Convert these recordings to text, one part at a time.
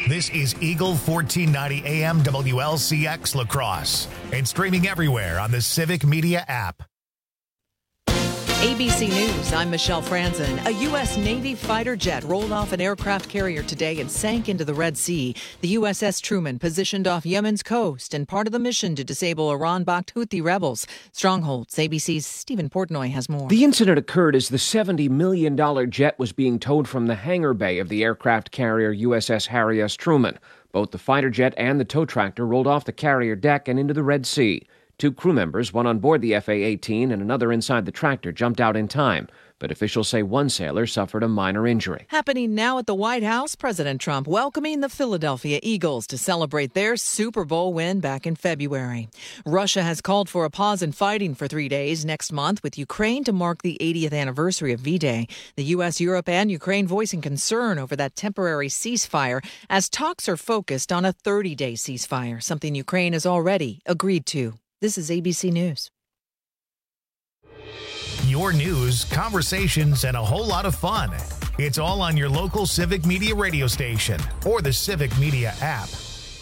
This is Eagle 1490 AM WLCX La Crosse and streaming everywhere on the Civic Media app. ABC News, I'm Michelle Franzen. A U.S. Navy fighter jet rolled off an aircraft carrier today and sank into the Red Sea. The USS Truman positioned off Yemen's coast and part of the mission to disable Iran-backed Houthi rebels. Strongholds, ABC's Stephen Portnoy has more. The incident occurred as the $70 million jet was being towed from the hangar bay of the aircraft carrier USS Harry S. Truman. Both the fighter jet and the tow tractor rolled off the carrier deck and into the Red Sea. 2 crew members, one on board the FA-18 and another inside the tractor, jumped out in time. But officials say one sailor suffered a minor injury. Happening now at the White House, President Trump welcoming the Philadelphia Eagles to celebrate their Super Bowl win back in February. Russia has called for a pause in fighting for 3 days next month, with Ukraine to mark the 80th anniversary of V-Day. The U.S., Europe, and Ukraine voicing concern over that temporary ceasefire as talks are focused on a 30-day ceasefire, something Ukraine has already agreed to. This is ABC News. Your news, conversations, and a whole lot of fun. It's all on your local Civic Media radio station or the Civic Media app.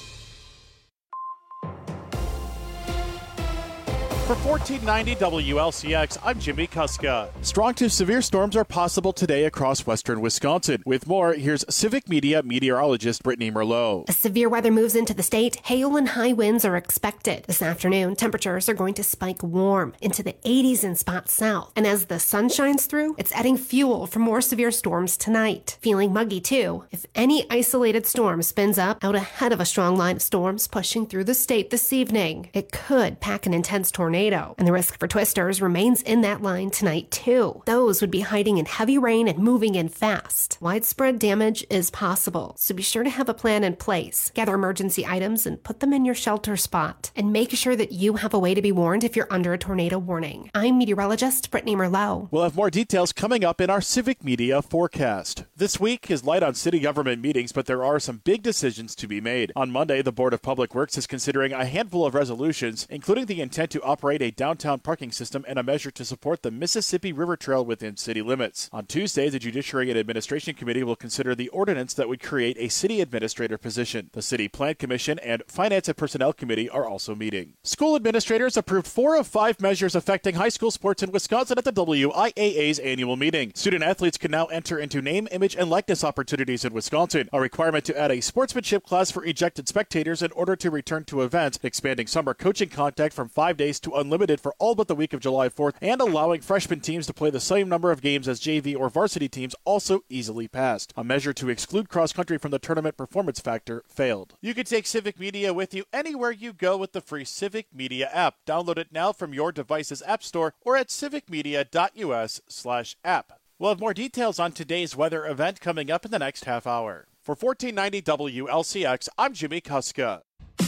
For 1490 WLCX, I'm Jimmy Kuska. Strong to severe storms are possible today across western Wisconsin. With more, here's Civic Media meteorologist Brittany Merlot. As severe weather moves into the state, hail and high winds are expected. This afternoon, temperatures are going to spike warm into the 80s in spots south. And as the sun shines through, it's adding fuel for more severe storms tonight. Feeling muggy too. If any isolated storm spins up out ahead of a strong line of storms pushing through the state this evening, it could pack an intense tornado. And the risk for twisters remains in that line tonight, too. Those would be hiding in heavy rain and moving in fast. Widespread damage is possible, so be sure to have a plan in place. Gather emergency items and put them in your shelter spot. And make sure that you have a way to be warned if you're under a tornado warning. I'm meteorologist Brittany Merlot. We'll have more details coming up in our Civic Media forecast. This week is light on city government meetings, but there are some big decisions to be made. On Monday, the Board of Public Works is considering a handful of resolutions, including the intent to operate a downtown parking system and a measure to support the Mississippi River Trail within city limits. On Tuesday, the Judiciary and Administration Committee will consider the ordinance that would create a city administrator position. The City Plan Commission and Finance and Personnel Committee are also meeting. School administrators approved 4 of 5 measures affecting high school sports in Wisconsin at the WIAA's annual meeting. Student athletes can now enter into name, image, and likeness opportunities in Wisconsin. A requirement to add a sportsmanship class for ejected spectators in order to return to events, expanding summer coaching contact from 5 days to unlimited for all but the week of July 4th, and allowing freshman teams to play the same number of games as JV or varsity teams also easily passed. A measure to exclude cross-country from the tournament performance factor failed. You can take Civic Media with you anywhere you go with the free Civic Media app. Download it now from your device's app store or at civicmedia.us/app. We'll have more details on today's weather event coming up in the next half hour. For 1490 WLCX, I'm Jimmy Kuska.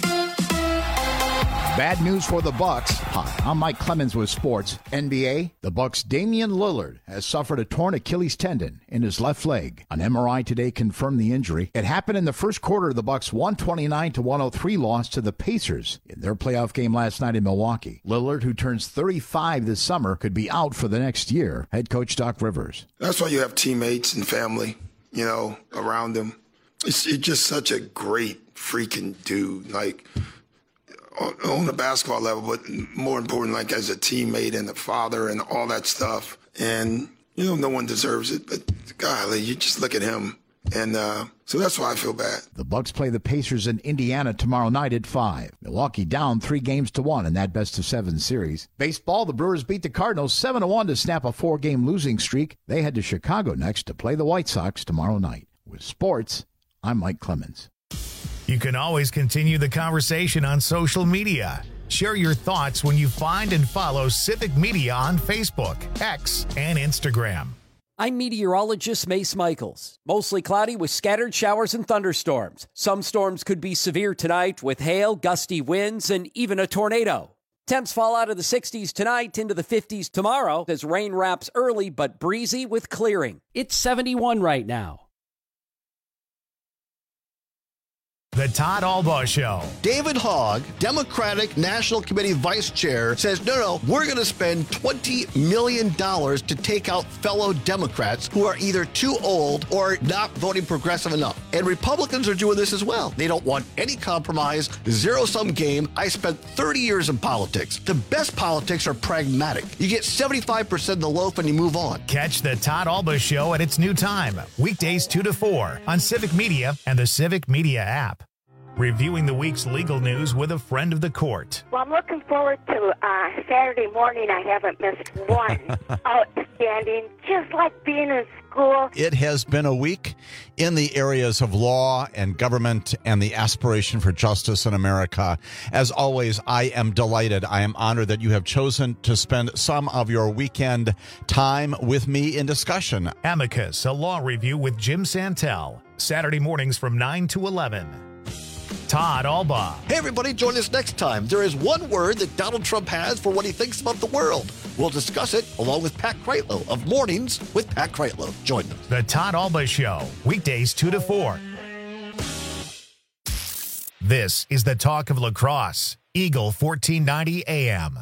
Bad news for the Bucks. Hi, I'm Mike Clemens with sports. NBA, the Bucks' Damian Lillard has suffered a torn Achilles tendon in his left leg. An MRI today confirmed the injury. It happened in the first quarter of the Bucks' 129-103 loss to the Pacers in their playoff game last night in Milwaukee. Lillard, who turns 35 this summer, could be out for the next year. Head coach Doc Rivers. That's why you have teammates and family, around him. It's just such a great freaking dude. Like, on the basketball level, but more important, like as a teammate and a father and all that stuff. And, no one deserves it, but golly, you just look at him. And so that's why I feel bad. The Bucks play the Pacers in Indiana tomorrow night at 5. Milwaukee down 3-1 in that best-of-7 series. Baseball, the Brewers beat the Cardinals 7-1 to snap a 4-game losing streak. They head to Chicago next to play the White Sox tomorrow night. With sports, I'm Mike Clemens. You can always continue the conversation on social media. Share your thoughts when you find and follow Civic Media on Facebook, X, and Instagram. I'm meteorologist Mace Michaels. Mostly cloudy with scattered showers and thunderstorms. Some storms could be severe tonight with hail, gusty winds, and even a tornado. Temps fall out of the 60s tonight into the 50s tomorrow as rain wraps early but breezy with clearing. It's 71 right now. The Todd Albaugh Show. David Hogg, Democratic National Committee Vice Chair, says, no, we're going to spend $20 million to take out fellow Democrats who are either too old or not voting progressive enough. And Republicans are doing this as well. They don't want any compromise, zero-sum game. I spent 30 years in politics. The best politics are pragmatic. You get 75% of the loaf and you move on. Catch the Todd Albaugh Show at its new time, weekdays 2 to 4 on Civic Media and the Civic Media app. Reviewing the week's legal news with a friend of the court. Well, I'm looking forward to Saturday morning. I haven't missed one. Outstanding, just like being in school. It has been a week in the areas of law and government and the aspiration for justice in America. As always, I am delighted. I am honored that you have chosen to spend some of your weekend time with me in discussion. Amicus, a law review with Jim Santel. Saturday mornings from 9 to 11. Todd Albaugh. Hey, everybody, join us next time. There is one word that Donald Trump has for what he thinks about the world. We'll discuss it along with Pat Kreitlow of Mornings with Pat Kreitlow. Join us. The Todd Albaugh Show, weekdays 2 to 4. This is the talk of lacrosse. Eagle 1490 AM.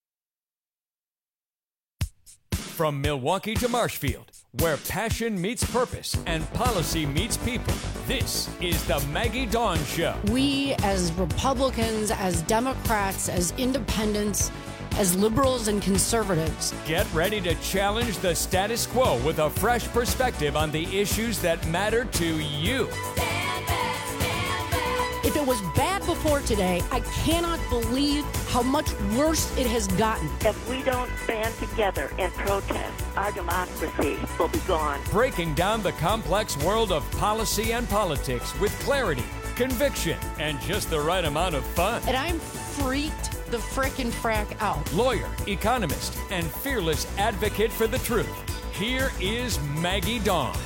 From Milwaukee to Marshfield, where passion meets purpose and policy meets people, this is the Maggie Dawn Show. We, as Republicans, as Democrats, as independents, as liberals and conservatives, get ready to challenge the status quo with a fresh perspective on the issues that matter to you. If it was bad before today, I cannot believe how much worse it has gotten. If we don't band together and protest, our democracy will be gone. Breaking down the complex world of policy and politics with clarity, conviction, and just the right amount of fun. And I'm freaked the frickin' frack out. Lawyer, economist, and fearless advocate for the truth. Here is Maggie Dawn.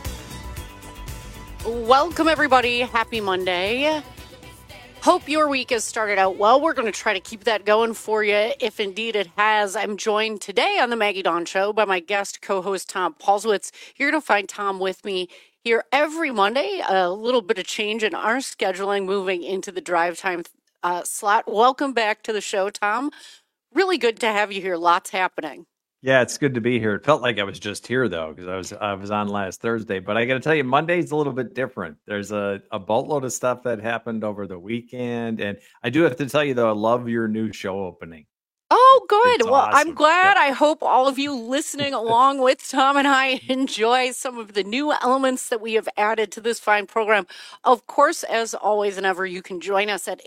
Welcome, everybody. Happy Monday. Hope your week has started out well. We're going to try to keep that going for you, if indeed it has. I'm joined today on the Maggie Dawn Show by my guest co-host, Tom Paulswitz. You're going to find Tom with me here every Monday. A little bit of change in our scheduling moving into the drive time slot. Welcome back to the show, Tom. Really good to have you here. Lots happening. Yeah, it's good to be here. It felt like I was just here, though, because I was on last Thursday. But I got to tell you, Monday's a little bit different. There's a boatload of stuff that happened over the weekend. And I do have to tell you, though, I love your new show opening. Oh, good. It's well, awesome. I'm glad. Yeah. I hope all of you listening along with Tom and I enjoy some of the new elements that we have added to this fine program. Of course, as always and ever, you can join us at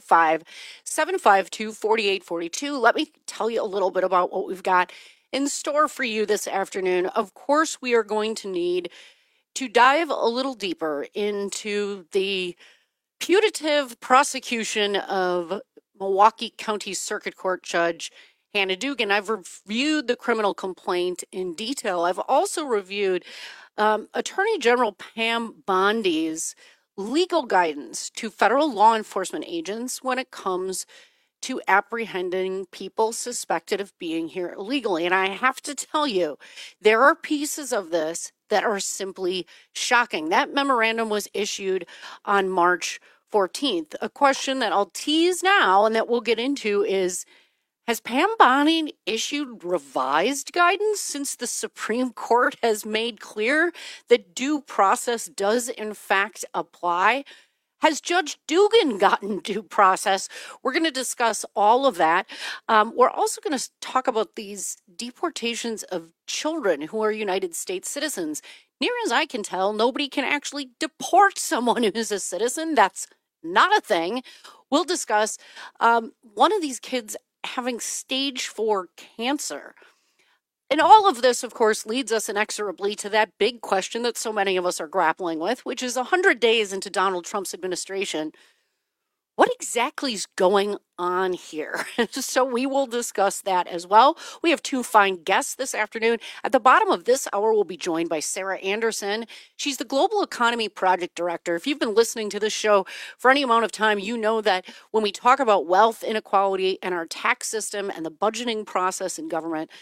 855-752-4842. Let me tell you a little bit about what we've got in store for you this afternoon. Of course, we are going to need to dive a little deeper into the putative prosecution of Milwaukee County Circuit Court Judge Hannah Dugan. I've reviewed the criminal complaint in detail. I've also reviewed Attorney General Pam Bondi's legal guidance to federal law enforcement agents when it comes to apprehending people suspected of being here illegally. And I have to tell you, there are pieces of this that are simply shocking. That memorandum was issued on March 14th. A question that I'll tease now and that we'll get into is, has Pam Bondi issued revised guidance since the Supreme Court has made clear that due process does in fact apply? Has Judge Dugan gotten due process? We're going to discuss all of that. We're also going to talk about these deportations of children who are United States citizens. Near as I can tell, nobody can actually deport someone who is a citizen. That's not a thing. We'll discuss one of these kids having stage 4 cancer. And all of this, of course, leads us inexorably to that big question that so many of us are grappling with, which is 100 days into Donald Trump's administration. What exactly is going on here? So we will discuss that as well. We have two fine guests this afternoon. At the bottom of this hour, we'll be joined by Sarah Anderson. She's the Global Economy Project Director. If you've been listening to this show for any amount of time, you know that when we talk about wealth inequality and our tax system and the budgeting process in government,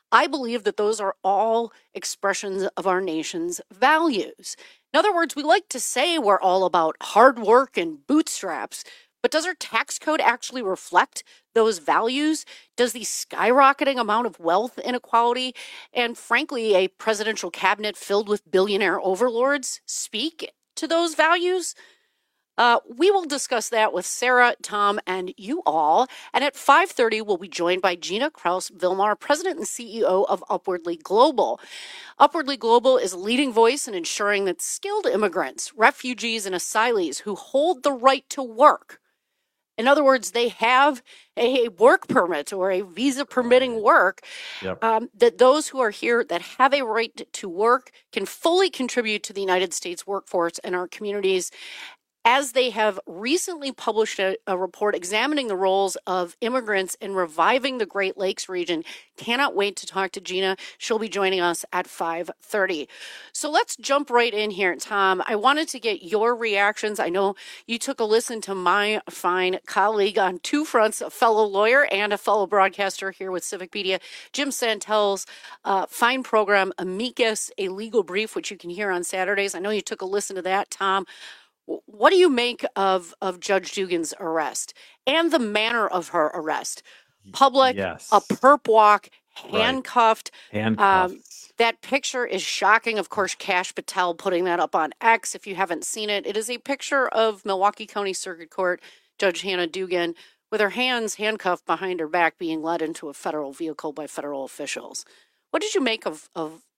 I believe that those are all expressions of our nation's values. In other words, we like to say we're all about hard work and bootstraps, but does our tax code actually reflect those values? Does the skyrocketing amount of wealth inequality and, frankly, a presidential cabinet filled with billionaire overlords speak to those values? We will discuss that with Sarah, Tom, and you all. And at 5:30, we'll be joined by Gina Kraus-Vilmar, President and CEO of Upwardly Global. Upwardly Global is a leading voice in ensuring that skilled immigrants, refugees, and asylees who hold the right to work, in other words, they have a work permit or a visa permitting work, that those who are here that have a right to work can fully contribute to the United States workforce and our communities, as they have recently published a report examining the roles of immigrants in reviving the Great Lakes region. Cannot wait to talk to Gina. She'll be joining us at 5:30. So let's jump right in here, Tom. I wanted to get your reactions. I know you took a listen to my fine colleague on two fronts, a fellow lawyer and a fellow broadcaster here with Civic Media, Jim Santel's fine program, Amicus, a legal brief, which you can hear on Saturdays. I know you took a listen to that, Tom. What do you make of Judge Dugan's arrest and the manner of her arrest? Public, a perp walk, handcuffed. That picture is shocking. Of course, Kash Patel putting that up on X. If you haven't seen it, it is a picture of Milwaukee County Circuit Court Judge Hannah Dugan with her hands handcuffed behind her back being led into a federal vehicle by federal officials. What did you make of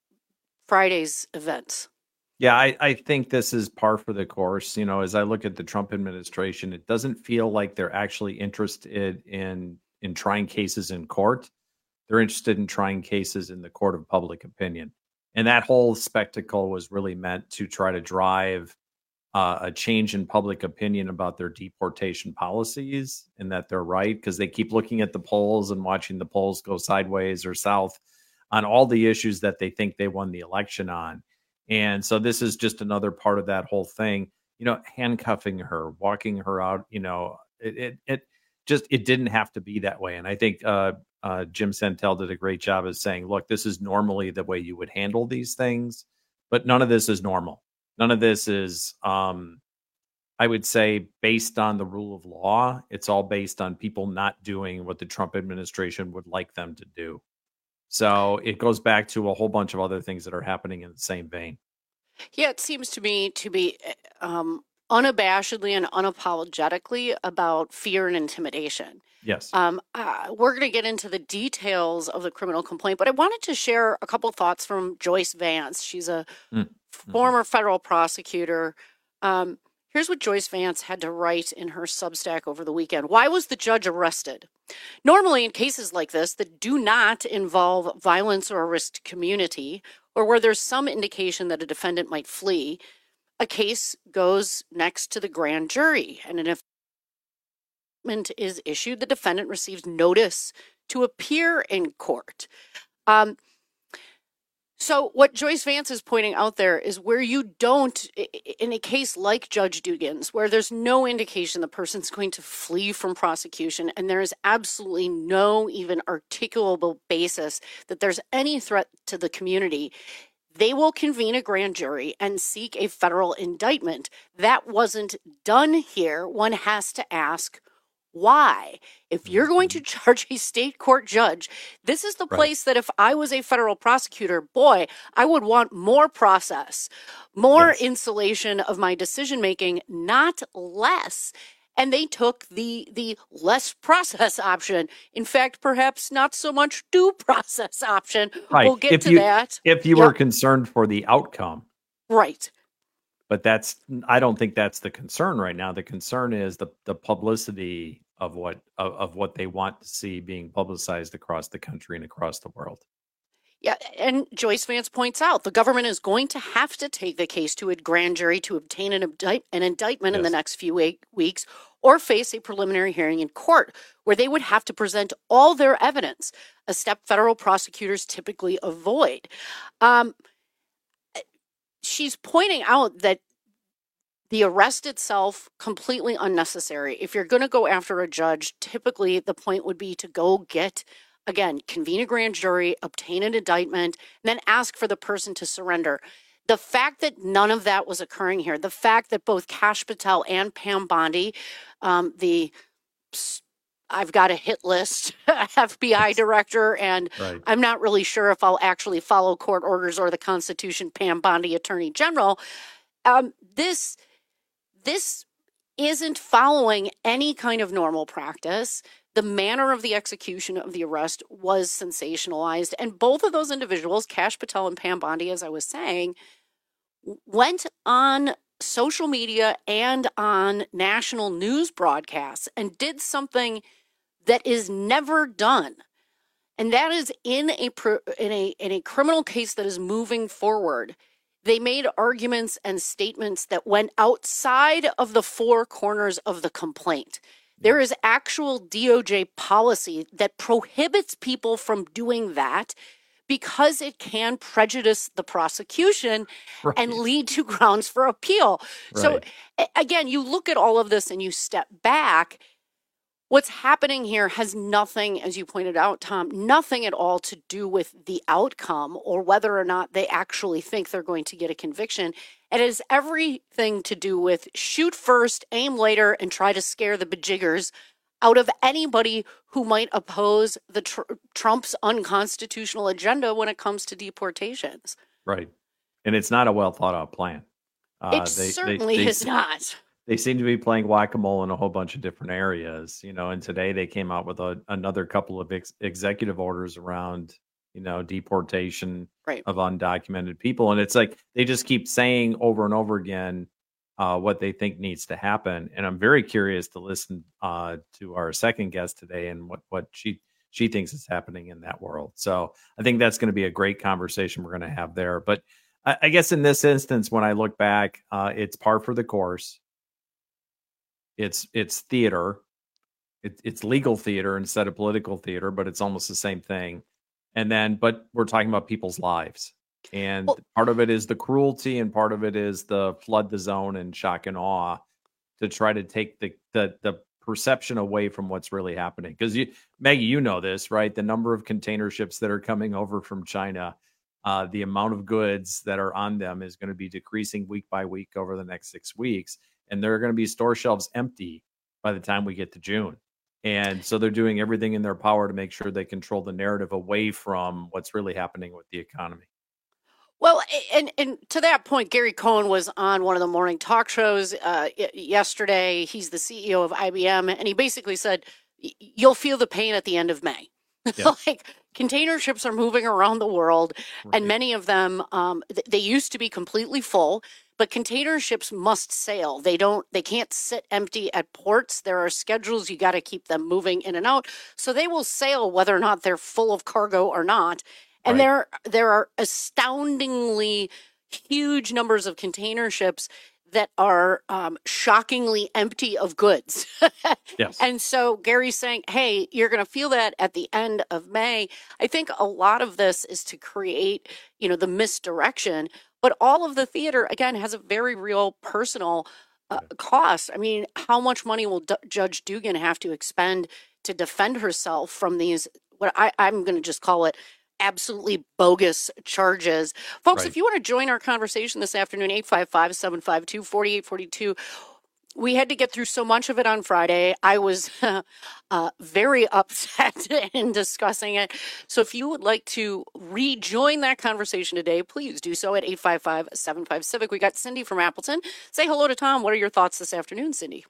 Friday's events? Yeah, I think this is par for the course. You know, as I look at the Trump administration, it doesn't feel like they're actually interested in trying cases in court. They're interested in trying cases in the court of public opinion. And that whole spectacle was really meant to try to drive a change in public opinion about their deportation policies and that they're right, because they keep looking at the polls and watching the polls go sideways or south on all the issues that they think they won the election on. And so this is just another part of that whole thing, you know, handcuffing her, walking her out, you know, it didn't have to be that way. And I think Jim Santel did a great job of saying, look, this is normally the way you would handle these things, but none of this is normal. None of this is, I would say, based on the rule of law. It's all based on people not doing what the Trump administration would like them to do. So it goes back to a whole bunch of other things that are happening in the same vein. Yeah, it seems to me to be unabashedly and unapologetically about fear and intimidation. Yes. We're going to get into the details of the criminal complaint, but I wanted to share a couple thoughts from Joyce Vance. She's a former federal prosecutor. Here's what Joyce Vance had to write in her Substack over the weekend. Why was the judge arrested? Normally, in cases like this that do not involve violence or a risked community, or where there's some indication that a defendant might flee, a case goes next to the grand jury. And an indictment is issued, the defendant receives notice to appear in court. So what Joyce Vance is pointing out there is where you don't, in a case like Judge Dugan's, where there's no indication the person's going to flee from prosecution, and there is absolutely no even articulable basis that there's any threat to the community, they will convene a grand jury and seek a federal indictment. That wasn't done here. One has to ask, why? If you're going to charge a state court judge, this is the place that if I was a federal prosecutor, boy, I would want more process, more insulation of my decision making, not less. And they took the less process option. In fact, perhaps not so much due process option. Right. We'll get to that. If you were concerned for the outcome. Right. But I don't think that's the concern right now. The concern is the publicity of what they want to see being publicized across the country and across the world. Yeah, and Joyce Vance points out the government is going to have to take the case to a grand jury to obtain an indictment in the next few weeks, or face a preliminary hearing in court where they would have to present all their evidence, a step federal prosecutors typically avoid. She's pointing out that the arrest itself, completely unnecessary. If you're going to go after a judge, typically the point would be to go get again, convene a grand jury, obtain an indictment, and then ask for the person to surrender. The fact that none of that was occurring here, the fact that both Kash Patel and Pam Bondi, I've got a hit list, FBI director, and I'm not really sure if I'll actually follow court orders or the Constitution, Pam Bondi, Attorney General. This isn't following any kind of normal practice. The manner of the execution of the arrest was sensationalized. And both of those individuals, Kash Patel and Pam Bondi, as I was saying, went on social media and on national news broadcasts and did something that is never done. And that is in a criminal case that is moving forward. They made arguments and statements that went outside of the four corners of the complaint. There is actual DOJ policy that prohibits people from doing that because it can prejudice the prosecution and lead to grounds for appeal. So again, you look at all of this and you step back. What's happening here has nothing, as you pointed out, Tom, nothing at all to do with the outcome or whether or not they actually think they're going to get a conviction. It has everything to do with shoot first, aim later, and try to scare the bejiggers out of anybody who might oppose the Trump's unconstitutional agenda when it comes to deportations. Right. And it's not a well thought out plan. It certainly is not. They seem to be playing whack-a-mole in a whole bunch of different areas, and today they came out with another couple of executive orders around, deportation of undocumented people. And it's like they just keep saying over and over again what they think needs to happen. And I'm very curious to listen to our second guest today and what she thinks is happening in that world. So I think that's going to be a great conversation we're going to have there. But I guess in this instance, when I look back, it's par for the course. It's theater. It's legal theater instead of political theater, but it's almost the same thing. But we're talking about people's lives. And part of it is the cruelty and part of it is the flood the zone and shock and awe to try to take the perception away from what's really happening. Because Maggie, you know this, right? The number of container ships that are coming over from China, the amount of goods that are on them is going to be decreasing week by week over the next 6 weeks. And there are going to be store shelves empty by the time we get to June. And so they're doing everything in their power to make sure they control the narrative away from what's really happening with the economy. Well, and to that point, Gary Cohn was on one of the morning talk shows yesterday. He's the CEO of IBM, and he basically said, you'll feel the pain at the end of May. Yes. Like container ships are moving around the world, and many of them, they used to be completely full. But container ships must sail. They can't sit empty at ports. There are schedules. You got to keep them moving in and out. So they will sail whether or not they're full of cargo or not. And there are astoundingly huge numbers of container ships that are shockingly empty of goods. Yes. And so Gary's saying, hey, you're going to feel that at the end of May. I think a lot of this is to create, the misdirection. But all of the theater, again, has a very real personal cost. I mean, how much money will Judge Dugan have to expend to defend herself from these, what I'm going to just call it, absolutely bogus charges? Folks, if you want to join our conversation this afternoon, 855-752-4842. We had to get through so much of it on Friday. I was very upset in discussing it. So if you would like to rejoin that conversation today, please do so at 855-75-CIVIC. We got Cindy from Appleton. Say hello to Tom. What are your thoughts this afternoon, Cindy?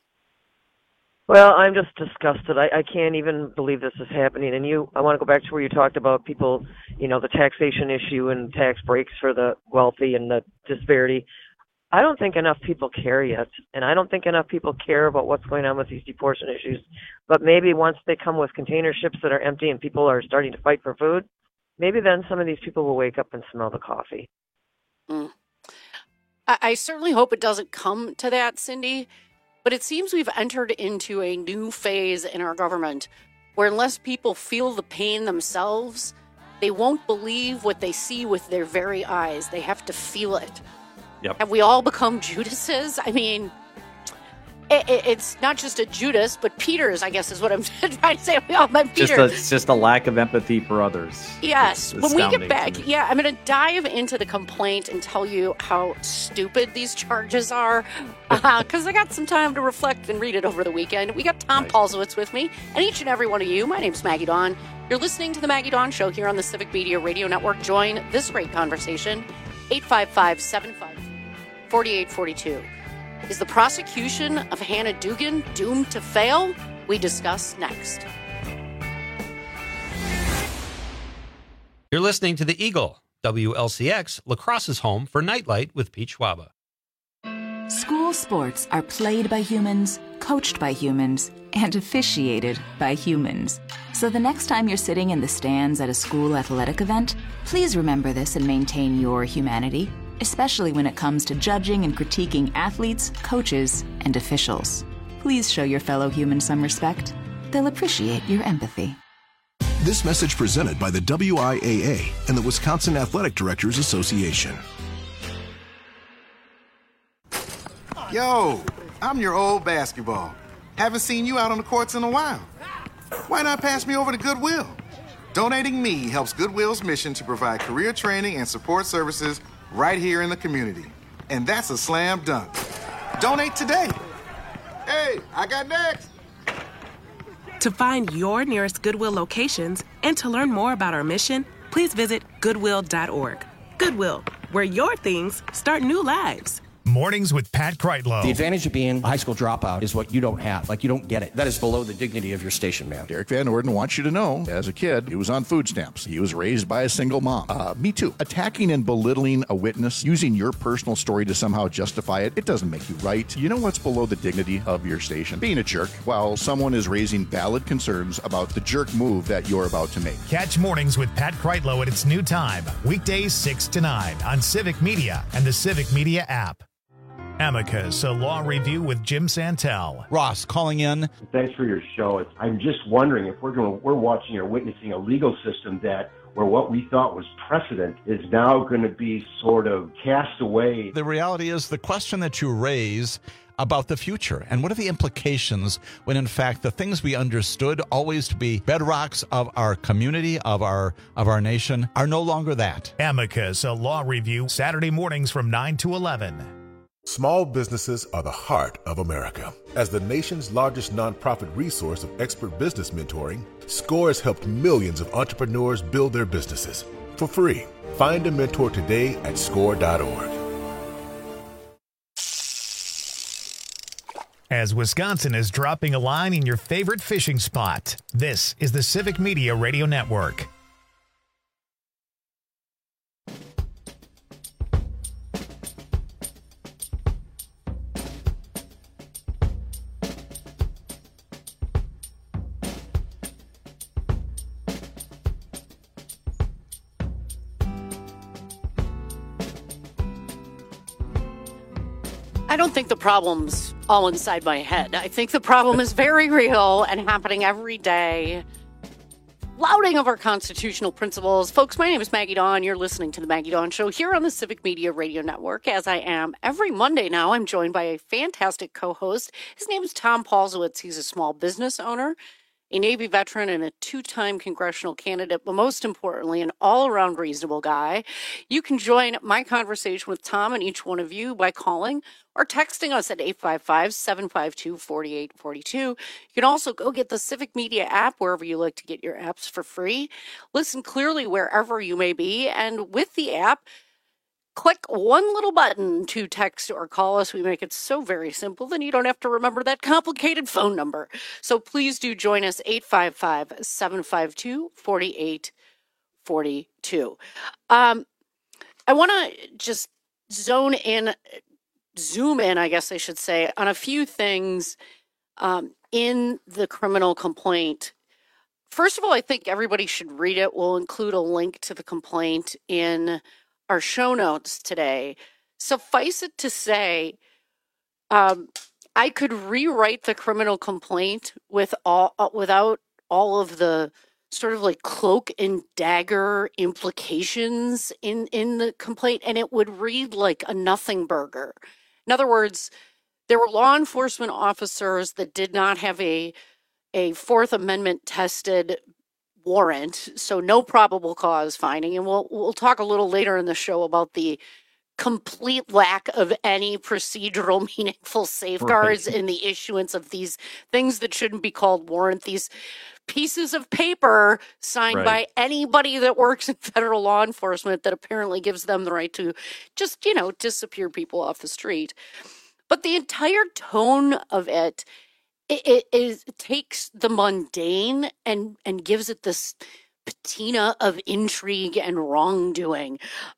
Well, I'm just disgusted. I can't even believe this is happening. And I want to go back to where you talked about people, the taxation issue and tax breaks for the wealthy and the disparity. I don't think enough people care yet, and I don't think enough people care about what's going on with these deportation issues. But maybe once they come with container ships that are empty and people are starting to fight for food, maybe then some of these people will wake up and smell the coffee. I certainly hope it doesn't come to that, Cindy, but it seems we've entered into a new phase in our government where unless people feel the pain themselves, they won't believe what they see with their very eyes. They have to feel it. Yep. Have we all become Judases? I mean, It's not just a Judas, but Peter's, I guess is what I'm trying to say. We all met Peter. It's just a lack of empathy for others. Yes. When we get back, to I'm going to dive into the complaint and tell you how stupid these charges are, because I got some time to reflect and read it over the weekend. We got Tom Paulsowitz with me, and each and every one of you. My name's Maggie Dawn. You're listening to the Maggie Dawn Show here on the Civic Media Radio Network. Join this great conversation, 855-754-4842. Is the prosecution of Hannah Dugan doomed to fail? We discuss next. You're listening to The Eagle, WLCX, La Crosse's home for Nightlight with Pete Schwaba. School sports are played by humans, coached by humans, and officiated by humans. So the next time you're sitting in the stands at a school athletic event, please remember this and maintain your humanity, especially when it comes to judging and critiquing athletes, coaches, and officials. Please show your fellow humans some respect. They'll appreciate your empathy. This message presented by the WIAA and the Wisconsin Athletic Directors Association. Yo, I'm your old basketball. Haven't seen you out on the courts in a while. Why not pass me over to Goodwill? Donating me helps Goodwill's mission to provide career training and support services right here in the community. And that's a slam dunk. Donate today. Hey, I got next. To find your nearest Goodwill locations and to learn more about our mission, please visit Goodwill.org. Goodwill, where your things start new lives. Mornings with Pat Kreitlow. The advantage of being a high school dropout is what you don't have. Like, you don't get it. That is below the dignity of your station, man. Derek Van Orden wants you to know, as a kid, he was on food stamps. He was raised by a single mom. Me too. Attacking and belittling a witness, using your personal story to somehow justify it, it doesn't make you right. You know what's below the dignity of your station? Being a jerk while someone is raising valid concerns about the jerk move that you're about to make. Catch Mornings with Pat Kreitlow at its new time, weekdays 6 to 9 on Civic Media and the Civic Media app. Amicus, a law review with Jim Santel. Ross calling in. Thanks for your show. I'm just wondering if we're watching or witnessing a legal system where what we thought was precedent is now going to be sort of cast away. The reality is the question that you raise about the future and what are the implications when in fact the things we understood always to be bedrocks of our community, of our nation, are no longer that. Amicus, a law review, Saturday mornings from 9 to 11. Small businesses are the heart of America. As the nation's largest nonprofit resource of expert business mentoring, SCORE has helped millions of entrepreneurs build their businesses for free. Find a mentor today at score.org. As Wisconsin is dropping a line in your favorite fishing spot, this is the Civic Media Radio Network. I don't think the problem's all inside my head. I think the problem is very real and happening every day. Flouting of our constitutional principles. Folks, my name is Maggie Dawn. You're listening to the Maggie Dawn Show here on the Civic Media Radio Network. As I am every Monday now, I'm joined by a fantastic co-host. His name is Tom Paulsowitz. He's a small business owner, a Navy veteran, and a two-time congressional candidate, but most importantly, an all-around reasonable guy. You can join my conversation with Tom and each one of you by calling or texting us at 855-752-4842. You can also go get the Civic Media app wherever you like to get your apps for free. Listen clearly wherever you may be, and with the app, click one little button to text or call us. We make it so very simple, then you don't have to remember that complicated phone number. So please do join us, 855-752-4842. I want to just zoom in, I guess I should say, on a few things in the criminal complaint. First of all, I think everybody should read it. We'll include a link to the complaint in our show notes today. Suffice it to say, I could rewrite the criminal complaint without all of the sort of like cloak and dagger implications in the complaint, and it would read like a nothing burger. In other words, There were law enforcement officers that did not have a Fourth Amendment tested warrant, so no probable cause finding. And we'll talk a little later in the show about the complete lack of any procedural meaningful safeguards in the issuance of these things that shouldn't be called warrant, these pieces of paper signed by anybody that works in federal law enforcement that apparently gives them the right to just, disappear people off the street. But the entire tone of it takes the mundane and gives it this patina of intrigue and wrongdoing.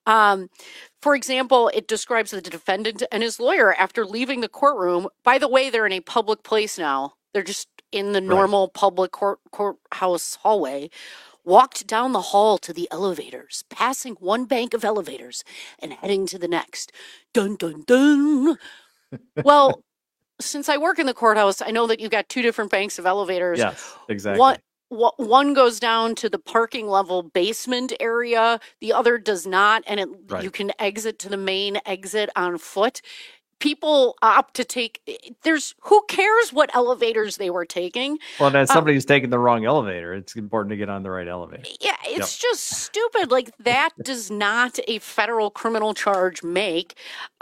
For example, it describes the defendant and his lawyer after leaving the courtroom. By the way, they're in a public place now. They're just in the normal public courthouse hallway. Walked down the hall to the elevators, passing one bank of elevators and heading to the next. Dun, dun, dun. Well, since I work in the courthouse, I know that you've got two different banks of elevators. Yes, exactly. One goes down to the parking level basement area. The other does not, and you can exit to the main exit on foot. People opt to take. Who cares what elevators they were taking? Well, and as somebody who's taking the wrong elevator, it's important to get on the right elevator. Yeah, it's just stupid. Like, that does not a federal criminal charge make.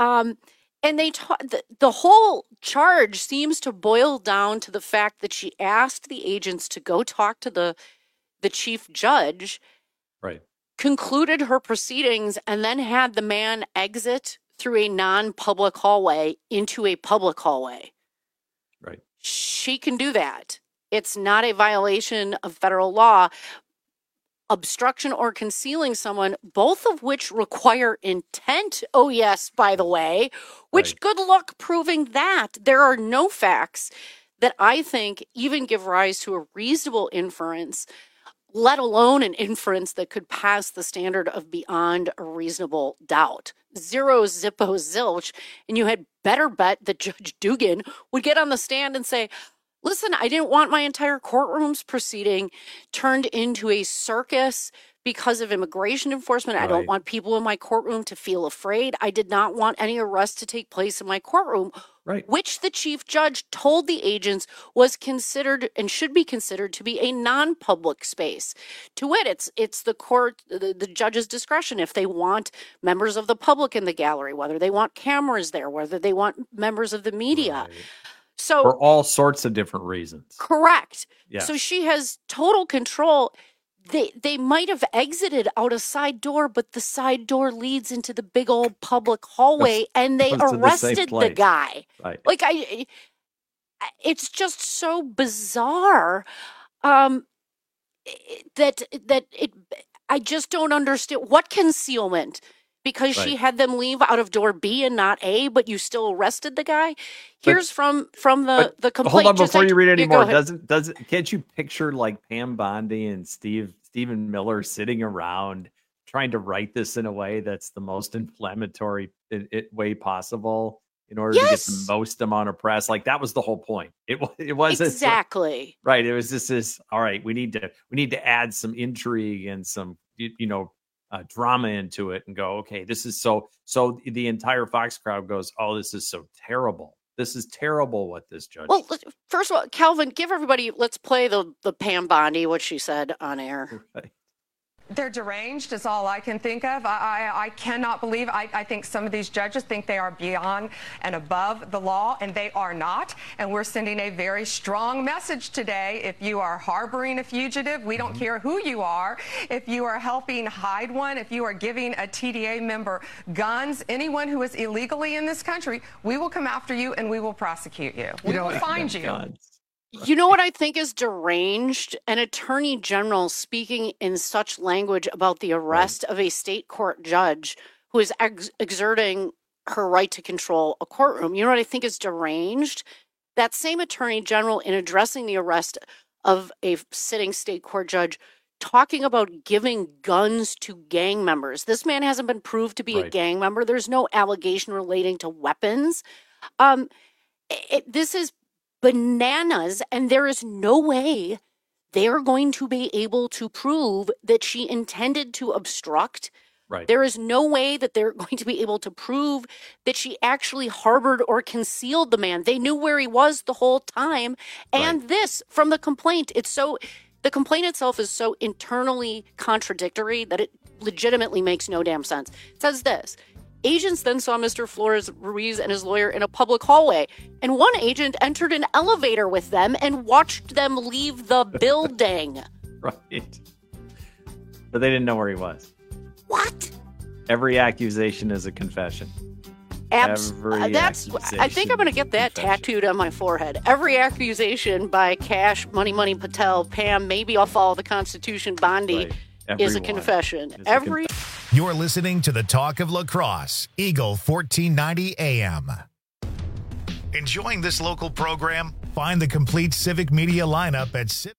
And the whole charge seems to boil down to the fact that she asked the agents to go talk to the chief judge, concluded her proceedings, and then had the man exit through a non-public hallway into a public hallway. Right. She can do that. It's not a violation of federal law. Obstruction or concealing someone, both of which require intent. Oh, yes, by the way, which good luck proving that. There are no facts that I think even give rise to a reasonable inference, let alone an inference that could pass the standard of beyond a reasonable doubt. Zero, zippo, zilch. And you had better bet that Judge Dugan would get on the stand and say, listen, I didn't want my entire courtroom's proceeding turned into a circus because of immigration enforcement. I don't want people in my courtroom to feel afraid. I did not want any arrests to take place in my courtroom, which the chief judge told the agents was considered and should be considered to be a non-public space. To wit, it's the court, the judge's discretion if they want members of the public in the gallery, whether they want cameras there, whether they want members of the media. So, for all sorts of different reasons. Correct. Yeah. So she has total control. They might have exited out a side door, but the side door leads into the big old public hallway, and they arrested the guy. Right. Like, it's just so bizarre that I just don't understand. What concealment? Because she had them leave out of door B and not A, but you still arrested the guy. Here's from the complaint. Hold on, before you read any more, doesn't can't you picture like Pam Bondi and Stephen Miller sitting around trying to write this in a way that's the most inflammatory way possible in order to get the most amount of press? Like, that was the whole point. It wasn't exactly right. It was just this. All right, we need to add some intrigue and some drama into it and go, okay, this is so the entire Fox crowd goes, oh, this is so terrible. This is terrible what this judge. Well, first of all, Calvin, give everybody, let's play the Pam Bondi, what she said on air. Right. They're deranged is all I can think of. I cannot believe. I think some of these judges think they are beyond and above the law, and they are not. And we're sending a very strong message today. If you are harboring a fugitive, we don't care who you are. If you are helping hide one, if you are giving a TDA member guns, anyone who is illegally in this country, we will come after you and we will prosecute you. We will find you. You know what I think is deranged? An attorney general speaking in such language about the arrest of a state court judge who is exerting her right to control a courtroom. You know what I think is deranged? That same attorney general, in addressing the arrest of a sitting state court judge, talking about giving guns to gang members. This man hasn't been proved to be a gang member. There's no allegation relating to weapons. This is bananas, and there is no way they're going to be able to prove that she intended to obstruct Right. There is no way that they're going to be able to prove that she actually harbored or concealed the man. They knew where he was the whole time. And this, from the complaint, the complaint itself is so internally contradictory that it legitimately makes no damn sense. It says this. Agents then saw Mr. Flores Ruiz and his lawyer in a public hallway, and one agent entered an elevator with them and watched them leave the building. Right. But they didn't know where he was. What? Every accusation is a confession. I think I'm going to get that tattooed on my forehead. Every accusation by Cash, Money Patel, Pam, maybe I'll follow the Constitution, Bondi, is a confession. You're listening to the Talk of Lacrosse, Eagle 1490 AM. Enjoying this local program? Find the complete Civic Media lineup at Civic.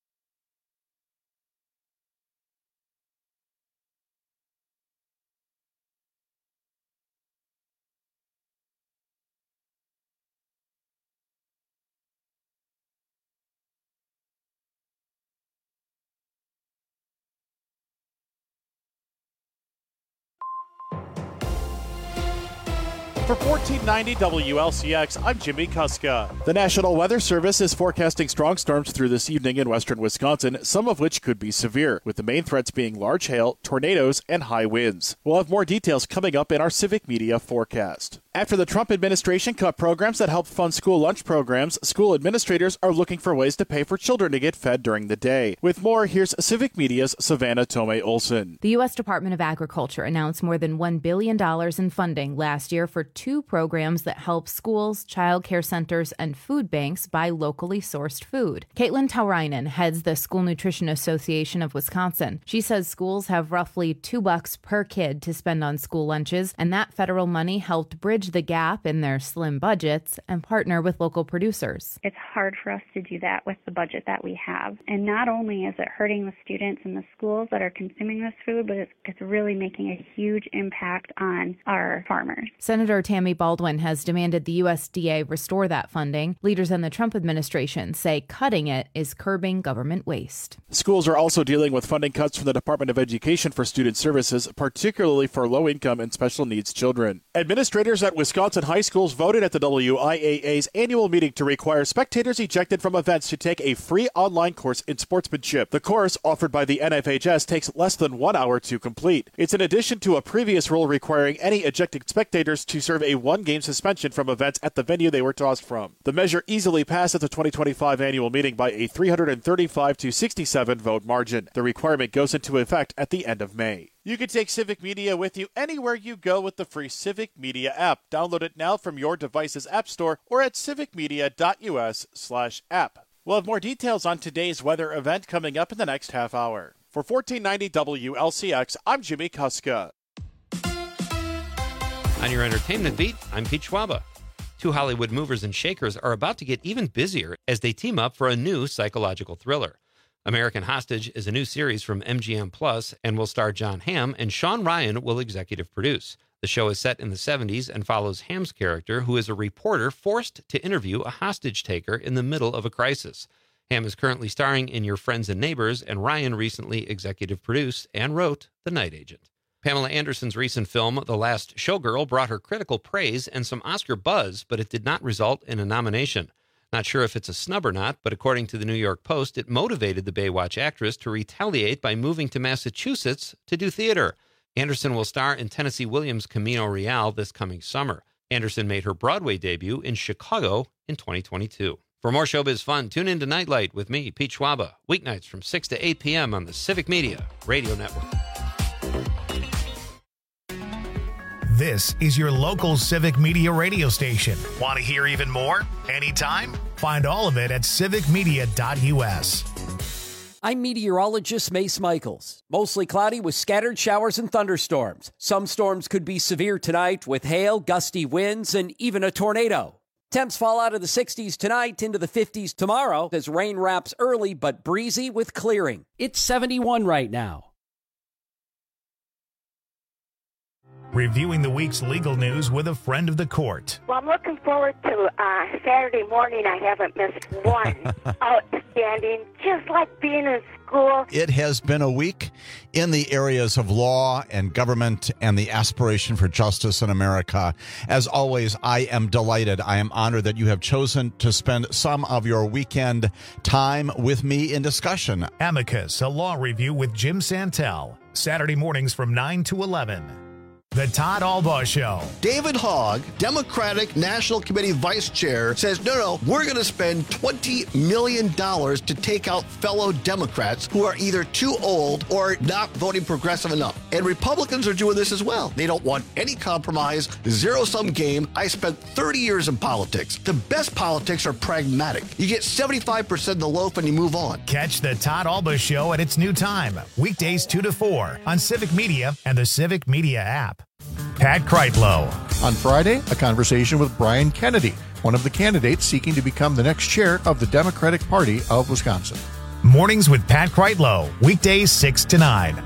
For 1490 WLCX, I'm Jimmy Kuska. The National Weather Service is forecasting strong storms through this evening in western Wisconsin, some of which could be severe, with the main threats being large hail, tornadoes, and high winds. We'll have more details coming up in our Civic Media forecast. After the Trump administration cut programs that help fund school lunch programs, school administrators are looking for ways to pay for children to get fed during the day. With more, here's Civic Media's Savannah Tomei Olson. The U.S. Department of Agriculture announced more than $1 billion in funding last year for 2 programs that help schools, child care centers, and food banks buy locally sourced food. Caitlin Taurainen heads the School Nutrition Association of Wisconsin. She says schools have roughly $2 per kid to spend on school lunches, and that federal money helped bridge the gap in their slim budgets and partner with local producers. It's hard for us to do that with the budget that we have. And not only is it hurting the students in the schools that are consuming this food, but it's really making a huge impact on our farmers. Senator Tammy Baldwin has demanded the USDA restore that funding. Leaders in the Trump administration say cutting it is curbing government waste. Schools are also dealing with funding cuts from the Department of Education for student services, particularly for low-income and special needs children. Administrators at Wisconsin high schools voted at the WIAA's annual meeting to require spectators ejected from events to take a free online course in sportsmanship. The course, offered by the NFHS, takes less than 1 hour to complete. It's in addition to a previous rule requiring any ejected spectators to serve a 1-game suspension from events at the venue they were tossed from. The measure easily passed at the 2025 annual meeting by a 335 to 67 vote margin. The requirement goes into effect at the end of May. You can take Civic Media with you anywhere you go with the free Civic Media app. Download it now from your device's app store or at civicmedia.us/app. We'll have more details on today's weather event coming up in the next half hour. For 1490 WLCX, I'm Jimmy Kuska. On your entertainment beat, I'm Pete Schwaba. 2 Hollywood movers and shakers are about to get even busier as they team up for a new psychological thriller. American Hostage is a new series from MGM Plus and will star Jon Hamm, and Sean Ryan will executive produce. The show is set in the 70s and follows Hamm's character, who is a reporter forced to interview a hostage taker in the middle of a crisis. Hamm is currently starring in Your Friends and Neighbors, and Ryan recently executive produced and wrote The Night Agent. Pamela Anderson's recent film, The Last Showgirl, brought her critical praise and some Oscar buzz, but it did not result in a nomination. Not sure if it's a snub or not, but according to the New York Post, it motivated the Baywatch actress to retaliate by moving to Massachusetts to do theater. Anderson will star in Tennessee Williams' Camino Real this coming summer. Anderson made her Broadway debut in Chicago in 2022. For more showbiz fun, tune in to Nightlight with me, Pete Schwaba, weeknights from 6 to 8 p.m. on the Civic Media Radio Network. This is your local Civic Media radio station. Want to hear even more? Anytime? Find all of it at civicmedia.us. I'm meteorologist Mace Michaels. Mostly cloudy with scattered showers and thunderstorms. Some storms could be severe tonight with hail, gusty winds, and even a tornado. Temps fall out of the 60s tonight into the 50s tomorrow as rain wraps early but breezy with clearing. It's 71 right now. reviewing the week's legal news with a friend of the court. Well, I'm looking forward to Saturday morning. I haven't missed one. Outstanding, just like being in school. It has been a week in the areas of law and government and the aspiration for justice in America. As always, I am delighted. I am honored that you have chosen to spend some of your weekend time with me in discussion. Amicus, a law review with Jim Santel. Saturday mornings from 9 to 11. The Todd Albaugh Show. David Hogg, Democratic National Committee Vice Chair, says, no, we're going to spend $20 million to take out fellow Democrats who are either too old or not voting progressive enough. And Republicans are doing this as well. They don't want any compromise, zero-sum game. I spent 30 years in politics. The best politics are pragmatic. You get 75% of the loaf and you move on. Catch the Todd Albaugh Show at its new time, weekdays 2 to 4 on Civic Media and the Civic Media app. Pat Kreitlow. On Friday, a conversation with Brian Kennedy, one of the candidates seeking to become the next chair of the Democratic Party of Wisconsin. Mornings with Pat Kreitlow, weekdays 6 to 9.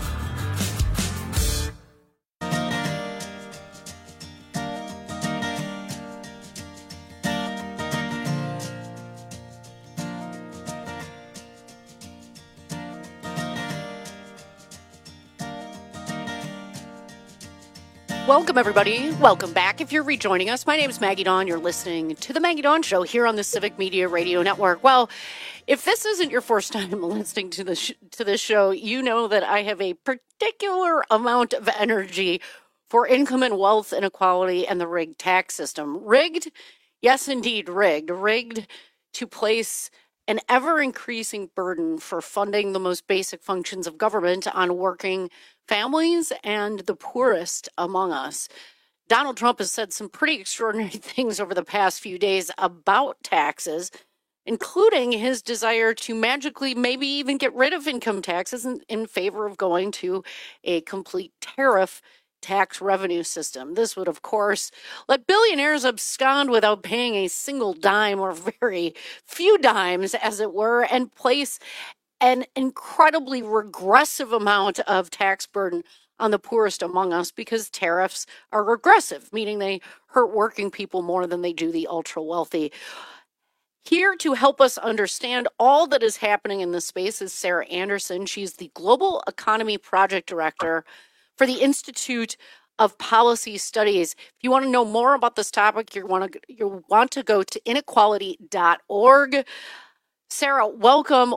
Welcome, everybody. Welcome back. If you're rejoining us, my name is Maggie Dawn. You're listening to The Maggie Dawn Show here on the Civic Media Radio Network. Well, if this isn't your first time listening to this show, you know that I have a particular amount of energy for income and wealth inequality and the rigged tax system. Rigged? Yes, indeed, rigged. Rigged to place an ever-increasing burden for funding the most basic functions of government on working families and the poorest among us. Donald Trump has said some pretty extraordinary things over the past few days about taxes, including his desire to magically maybe even get rid of income taxes in favor of going to a complete tariff tax revenue system. This would, of course, let billionaires abscond without paying a single dime or very few dimes, as it were, and place an incredibly regressive amount of tax burden on the poorest among us because tariffs are regressive, meaning they hurt working people more than they do the ultra wealthy. Here to help us understand all that is happening in this space is Sarah Anderson. She's the Global Economy Project Director for the Institute of Policy Studies. If you want to know more about this topic, you want to go to inequality.org. Sarah, welcome.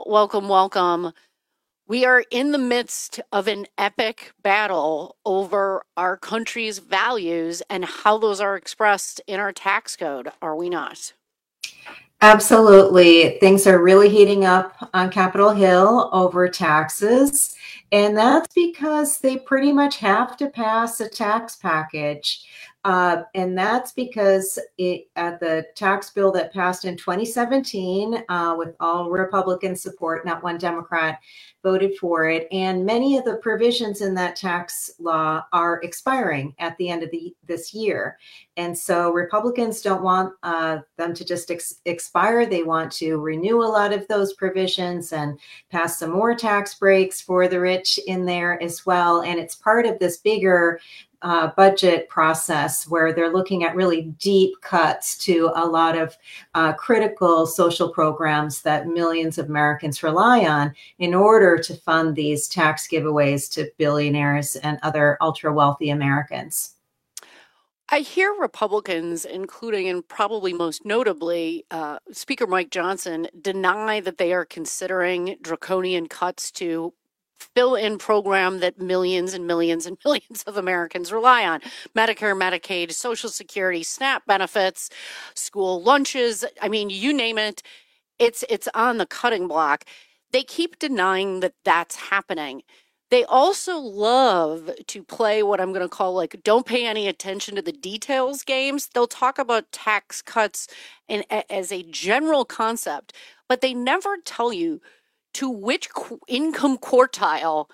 We are in the midst of an epic battle over our country's values and how those are expressed in our tax code, are we not? Absolutely. Things are really heating up on Capitol Hill over taxes, and that's because they pretty much have to pass a tax package. And that's because the tax bill that passed in 2017 with all Republican support, not one Democrat voted for it. And many of the provisions in that tax law are expiring at the end of this year. And so Republicans don't want them to just expire. They want to renew a lot of those provisions and pass some more tax breaks for the rich in there as well. And it's part of this bigger budget process where they're looking at really deep cuts to a lot of critical social programs that millions of Americans rely on in order to fund these tax giveaways to billionaires and other ultra wealthy Americans. I hear Republicans, including and probably most notably Speaker Mike Johnson, deny that they are considering draconian cuts to fill-in program that millions and millions and millions of Americans rely on. Medicare, Medicaid, Social Security, SNAP benefits, school lunches. I mean, you name it, it's on the cutting block. They keep denying that that's happening. They also love to play what I'm going to call like don't pay any attention to the details games. They'll talk about tax cuts as a general concept, but they never tell you to which income quartile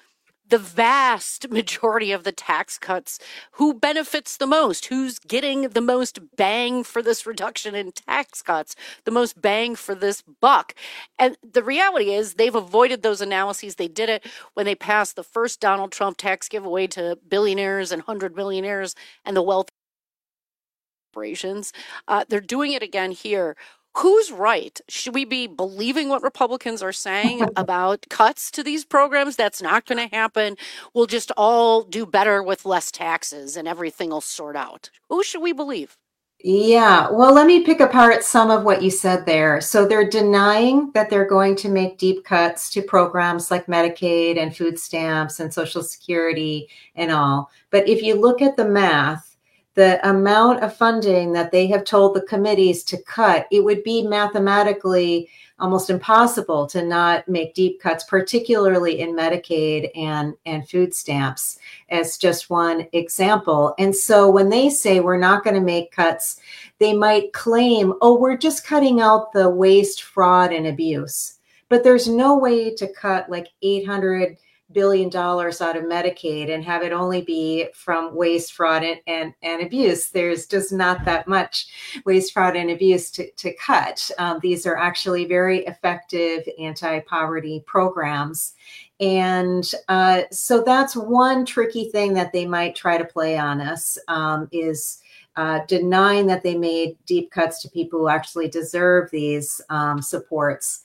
the vast majority of the tax cuts, who benefits the most? Who's getting the most bang for this reduction in tax cuts, the most bang for this buck? And the reality is they've avoided those analyses. They did it when they passed the first Donald Trump tax giveaway to billionaires and 100 millionaires and the wealthy corporations. They're doing it again here. Who's right? Should we be believing what Republicans are saying about cuts to these programs? That's not going to happen. We'll just all do better with less taxes and everything will sort out. Who should we believe? Yeah, well, let me pick apart some of what you said there. So they're denying that they're going to make deep cuts to programs like Medicaid and food stamps and Social Security and all. But if you look at the math, the amount of funding that they have told the committees to cut, it would be mathematically almost impossible to not make deep cuts, particularly in Medicaid and food stamps, as just one example. And so when they say we're not going to make cuts, they might claim, oh, we're just cutting out the waste, fraud, and abuse. But there's no way to cut like $800 billion out of Medicaid and have it only be from waste, fraud, and abuse. There's just not that much waste, fraud, and abuse to cut. These are actually very effective anti-poverty programs. And so that's one tricky thing that they might try to play on us, is denying that they made deep cuts to people who actually deserve these supports.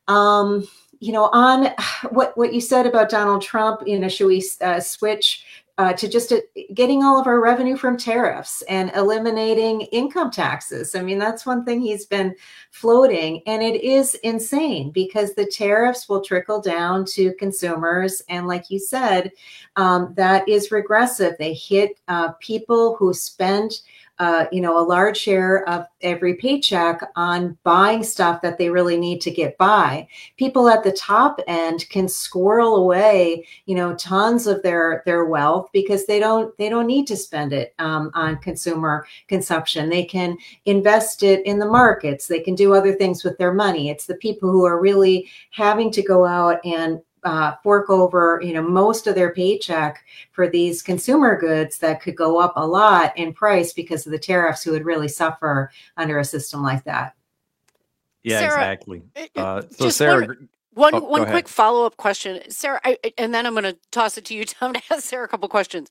On what you said about Donald Trump, should we switch to just getting all of our revenue from tariffs and eliminating income taxes? I mean, that's one thing he's been floating, and it is insane because the tariffs will trickle down to consumers. And like you said, that is regressive. They hit people who spend a large share of every paycheck on buying stuff that they really need to get by. People at the top end can squirrel away, tons of their wealth because they don't need to spend it on consumer consumption. They can invest it in the markets. They can do other things with their money. It's the people who are really having to go out and fork over, most of their paycheck for these consumer goods that could go up a lot in price because of the tariffs, who would really suffer under a system like that. Yeah, Sarah, exactly. So Sarah, one ahead. quick follow-up question, Sarah, and then I'm going to toss it to you, Tom, to ask Sarah a couple questions.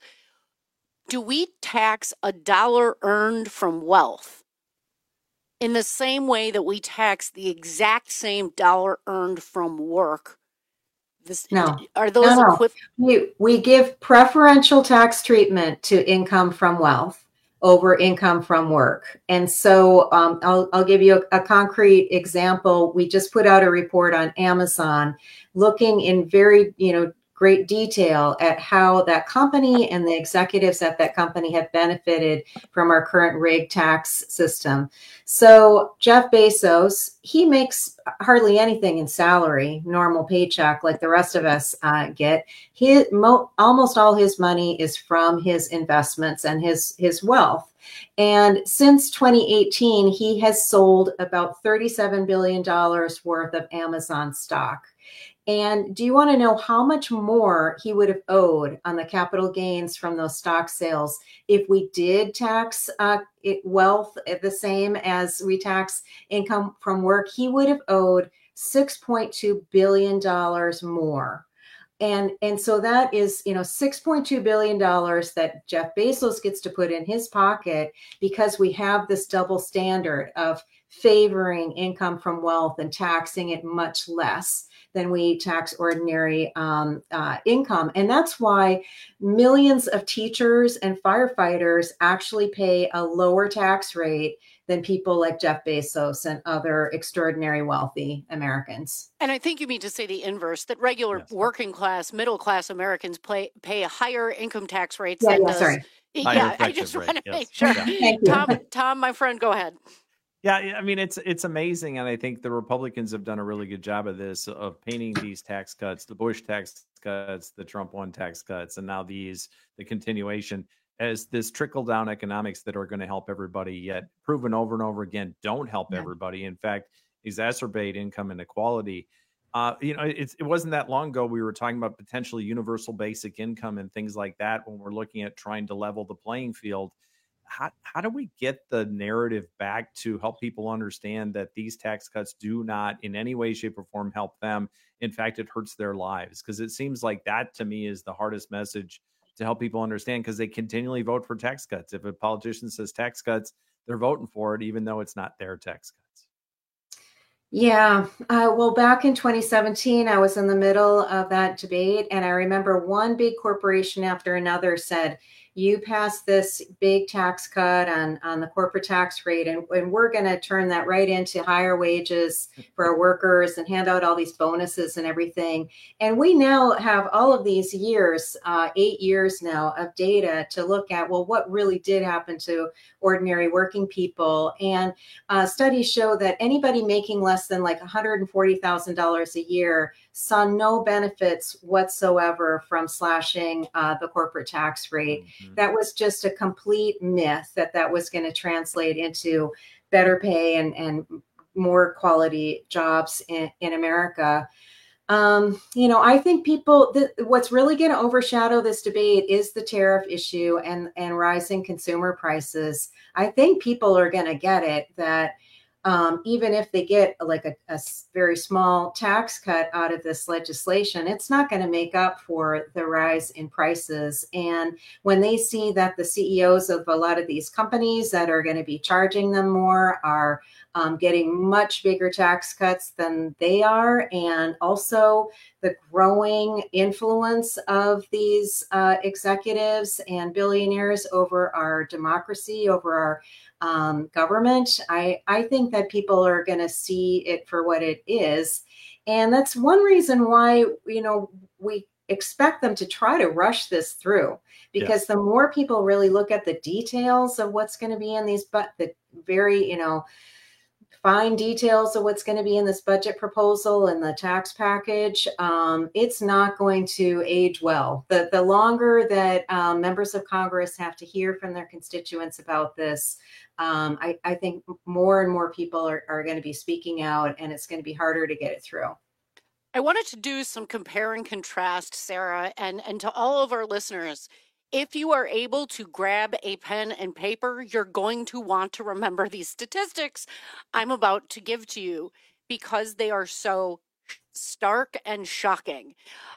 Do we tax a dollar earned from wealth in the same way that we tax the exact same dollar earned from work? No. Are those we give preferential tax treatment to income from wealth over income from work. And so I'll give you a concrete example. We just put out a report on Amazon looking in very, great detail at how that company and the executives at that company have benefited from our current rig tax system. So Jeff Bezos, he makes hardly anything in salary, normal paycheck like the rest of us get. Almost all his money is from his investments and his wealth. And since 2018, he has sold about $37 billion worth of Amazon stock. And do you want to know how much more he would have owed on the capital gains from those stock sales if we did tax wealth the same as we tax income from work? He would have owed $6.2 billion more. And so that is, $6.2 billion that Jeff Bezos gets to put in his pocket because we have this double standard of favoring income from wealth and taxing it much less than we tax ordinary income. And that's why millions of teachers and firefighters actually pay a lower tax rate than people like Jeff Bezos and other extraordinary wealthy Americans. And I think you mean to say the inverse, that regular working class, middle class Americans pay higher income tax rates than those. Sorry. Yeah, I just want to make sure. Thank you. Tom, my friend, go ahead. Yeah, I mean, it's amazing. And I think the Republicans have done a really good job of this, of painting these tax cuts, the Bush tax cuts, the Trump 1 tax cuts, and now the continuation as this trickle-down economics that are going to help everybody, yet proven over and over again don't help everybody. In fact, exacerbate income inequality. It wasn't that long ago we were talking about potentially universal basic income and things like that when we're looking at trying to level the playing field. How do we get the narrative back to help people understand that these tax cuts do not in any way, shape, or form help them? In fact, it hurts their lives, because it seems like that to me is the hardest message to help people understand, because they continually vote for tax cuts. If a politician says tax cuts, they're voting for it, even though it's not their tax cuts. Yeah. Well, back in 2017, I was in the middle of that debate, and I remember one big corporation after another said, you passed this big tax cut on the corporate tax rate, and we're going to turn that right into higher wages for our workers and hand out all these bonuses and everything. And we now have all of these years, 8 years now, of data to look at, well, what really did happen to ordinary working people. And studies show that anybody making less than like $140,000 a year saw no benefits whatsoever from slashing the corporate tax rate. Mm-hmm. That was just a complete myth that was going to translate into better pay and more quality jobs in America. I think what's really going to overshadow this debate is the tariff issue and rising consumer prices. I think people are going to get it that even if they get like a very small tax cut out of this legislation, it's not going to make up for the rise in prices. And when they see that the CEOs of a lot of these companies that are going to be charging them more are getting much bigger tax cuts than they are, and also the growing influence of these executives and billionaires over our democracy, over our government, I think that people are going to see it for what it is. And that's one reason why, we expect them to try to rush this through, because the more people really look at the details of what's going to be in these, but the very, fine details of what's going to be in this budget proposal and the tax package, it's not going to age well. The longer that members of Congress have to hear from their constituents about this, I think more and more people are going to be speaking out, and it's going to be harder to get it through. I wanted to do some compare and contrast, Sarah, and to all of our listeners. If you are able to grab a pen and paper, you're going to want to remember these statistics I'm about to give to you, because they are so stark and shocking.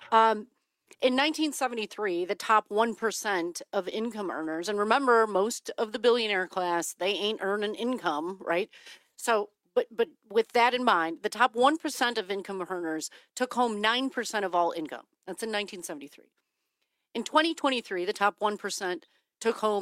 In 1973, the top 1% of income earners, and remember, most of the billionaire class, they ain't earning income, right? So, but with that in mind, the top 1% of income earners took home 9% of all income. That's in 1973. In 2023, the top 1% took home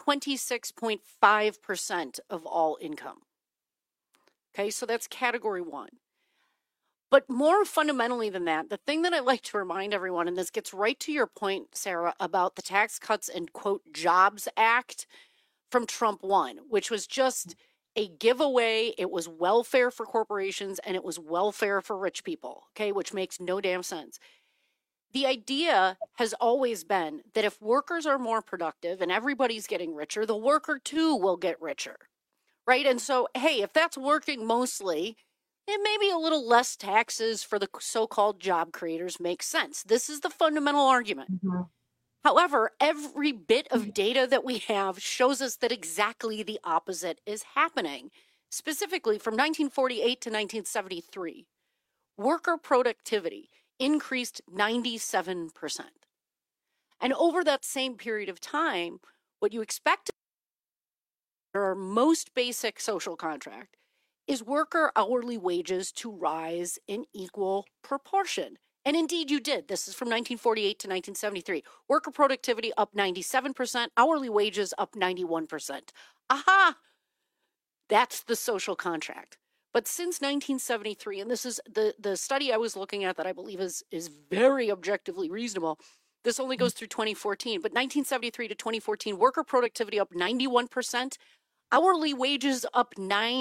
26.5% of all income. Okay, so that's category one. But more fundamentally than that, the thing that I like to remind everyone, and this gets right to your point, Sarah, about the Tax Cuts and, quote, Jobs Act from Trump 1, which was just a giveaway. It was welfare for corporations and it was welfare for rich people, okay, which makes no damn sense. The idea has always been that if workers are more productive and everybody's getting richer, the worker too will get richer, right? And so, hey, if that's working mostly, then maybe a little less taxes for the so-called job creators makes sense. This is the fundamental argument. Mm-hmm. However, every bit of data that we have shows us that exactly the opposite is happening. Specifically, from 1948 to 1973, worker productivity increased 97%. And over that same period of time, what you expect under our most basic social contract is worker hourly wages to rise in equal proportion. And indeed you did. This is from 1948 to 1973. Worker productivity up 97%, hourly wages up 91%. Aha! That's the social contract. But since 1973, and this is the study I was looking at that I believe is very objectively reasonable, this only goes through 2014, but 1973 to 2014, worker productivity up 91%, hourly wages up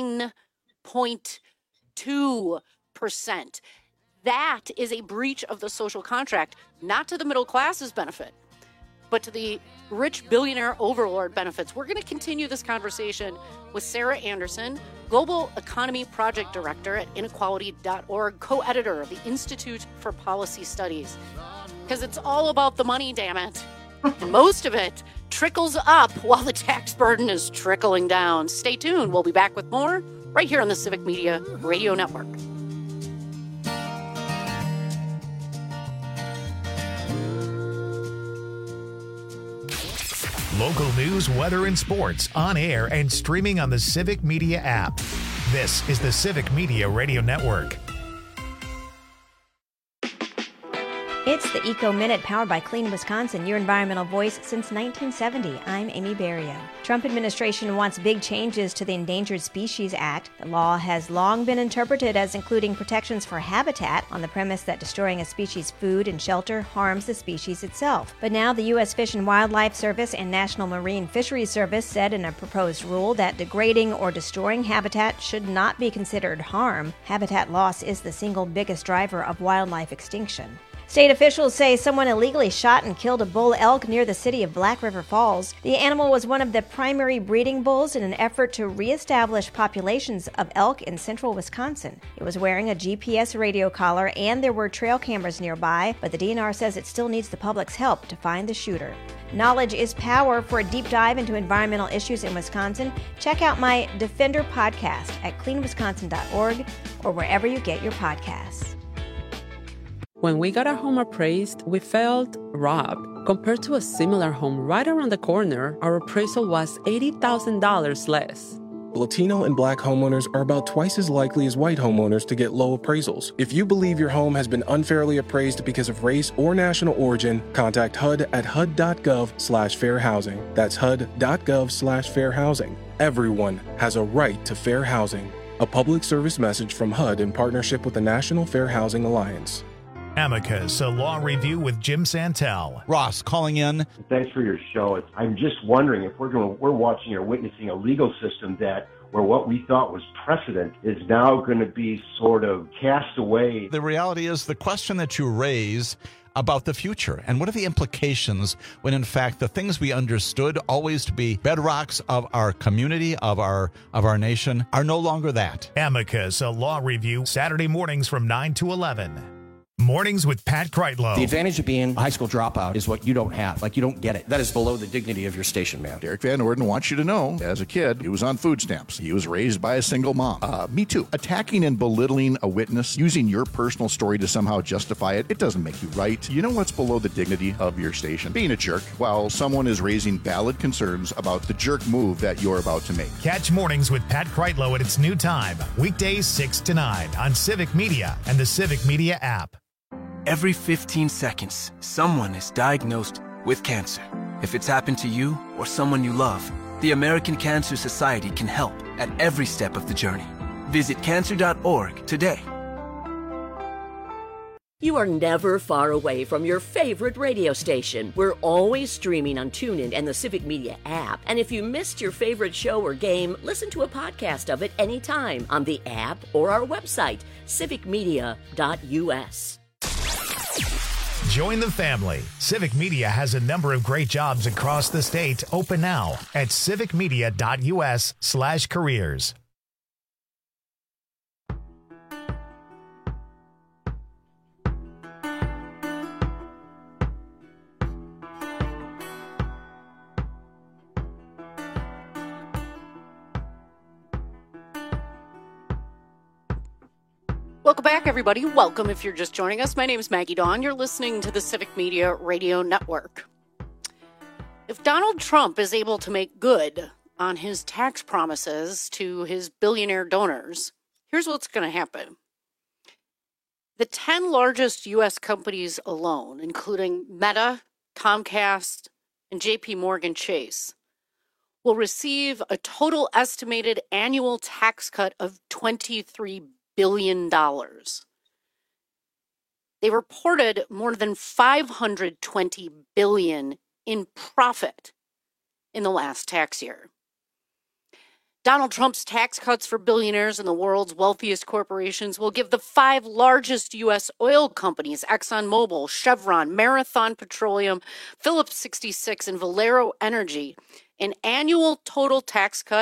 9.2%. That is a breach of the social contract, not to the middle class's benefit, but to the rich billionaire overlord benefits. We're going to continue this conversation with Sarah Anderson, Global Economy Project Director at inequality.org, co-editor of the Institute for Policy Studies. Because it's all about the money, damn it. And most of it trickles up while the tax burden is trickling down. Stay tuned. We'll be back with more right here on the Civic Media Radio Network. Local news, weather, and sports on air and streaming on the Civic Media app. This is the Civic Media Radio Network. It's the Eco Minute powered by Clean Wisconsin, your environmental voice since 1970. I'm Amy Berrio. Trump administration wants big changes to the Endangered Species Act. The law has long been interpreted as including protections for habitat on the premise that destroying a species' food and shelter harms the species itself. But now the U.S. Fish and Wildlife Service and National Marine Fisheries Service said in a proposed rule that degrading or destroying habitat should not be considered harm. Habitat loss is the single biggest driver of wildlife extinction. State officials say someone illegally shot and killed a bull elk near the city of Black River Falls. The animal was one of the primary breeding bulls in an effort to reestablish populations of elk in central Wisconsin. It was wearing a GPS radio collar and there were trail cameras nearby, but the DNR says it still needs the public's help to find the shooter. Knowledge is power. For a deep dive into environmental issues in Wisconsin, check out my Defender podcast at cleanwisconsin.org or wherever you get your podcasts. When we got our home appraised, we felt robbed. Compared to a similar home right around the corner, our appraisal was $80,000 less. Latino and Black homeowners are about twice as likely as white homeowners to get low appraisals. If you believe your home has been unfairly appraised because of race or national origin, contact HUD at hud.gov/fair housing. That's hud.gov/fair housing. Everyone has a right to fair housing. A public service message from HUD in partnership with the National Fair Housing Alliance. Amicus, a law review with Jim Santel. Ross calling in. Thanks for your show. I'm just wondering if we're watching or witnessing a legal system where what we thought was precedent is now going to be sort of cast away. The reality is the question that you raise about the future and what are the implications when in fact the things we understood always to be bedrocks of our community, of our nation, are no longer that. Amicus, a law review, Saturday mornings from 9 to 11. Mornings with Pat Kreitlow. The advantage of being a high school dropout is what you don't have. Like, you don't get it. That is below the dignity of your station, man. Derek Van Orden wants you to know, as a kid, he was on food stamps. He was raised by a single mom. Me too. Attacking and belittling a witness, using your personal story to somehow justify it, it doesn't make you right. You know what's below the dignity of your station? Being a jerk while someone is raising valid concerns about the jerk move that you're about to make. Catch Mornings with Pat Kreitlow at its new time, weekdays 6 to 9 on Civic Media and the Civic Media app. Every 15 seconds, someone is diagnosed with cancer. If it's happened to you or someone you love, the American Cancer Society can help at every step of the journey. Visit cancer.org today. You are never far away from your favorite radio station. We're always streaming on TuneIn and the Civic Media app. And if you missed your favorite show or game, listen to a podcast of it anytime on the app or our website, civicmedia.us. Join the family. Civic Media has a number of great jobs across the state open now at civicmedia.us/careers. Welcome back, everybody. Welcome if you're just joining us. My name is Maggie Dawn. You're listening to the Civic Media Radio Network. If Donald Trump is able to make good on his tax promises to his billionaire donors, here's what's going to happen. The 10 largest U.S. companies alone, including Meta, Comcast, and JP Morgan Chase, will receive a total estimated annual tax cut of $23 billion. They reported more than $520 billion in profit in the last tax year. Donald Trump's tax cuts for billionaires and the world's wealthiest corporations will give the 5 largest U.S. oil companies, ExxonMobil, Chevron, Marathon Petroleum, Phillips 66, and Valero Energy, an annual total tax cut